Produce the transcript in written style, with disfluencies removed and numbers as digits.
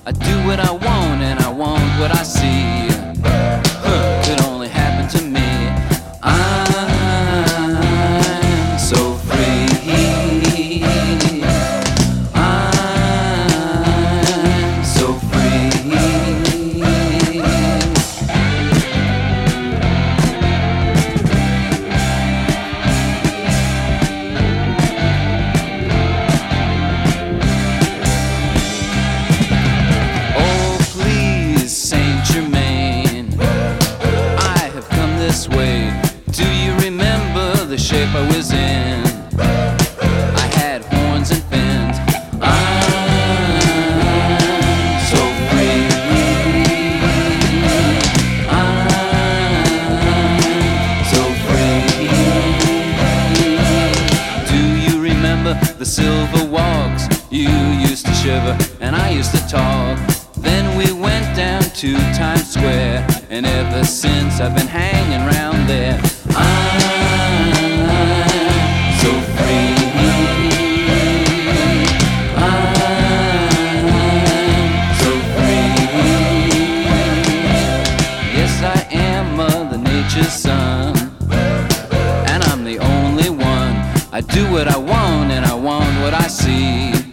I do what I want and I want what I see. Could only happen to me. I'm so free. I'm so free. Oh, please, Saint Germain, I have come this way. Do you remember the shape I was in? I had horns and fins. I'm so free. I'm so free. Do you remember the silver walks? You used to shiver and I used to talk. Then we went down to Times Square, and ever since I've been hanging around there. I'm so free. I'm so free. Yes, I am Mother Nature's son, and I'm the only one. I do what I want and I want what I see.